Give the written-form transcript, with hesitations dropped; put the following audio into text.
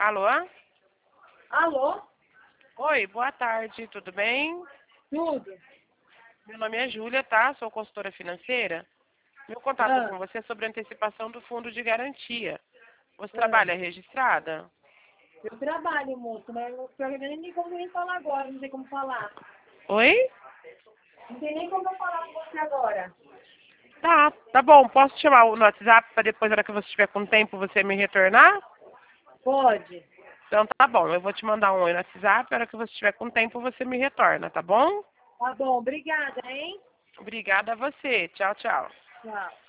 Alô? Alô? Oi, boa tarde, tudo bem? Tudo? Meu nome é Júlia, tá? Sou consultora financeira. Meu contato com você é sobre a antecipação do fundo de garantia. Você trabalha registrada? Eu trabalho, moço, mas o programa nem tem como nem falar agora, não tem como falar. Oi? Não tem nem como eu falar com você agora. Tá bom. Posso te chamar no WhatsApp para depois, na hora que você estiver com tempo, você me retornar? Pode? Então tá bom, eu vou te mandar um oi no WhatsApp, na hora que você estiver com tempo, você me retorna, tá bom? Tá bom, obrigada, hein? Obrigada a você. Tchau, tchau. Tchau.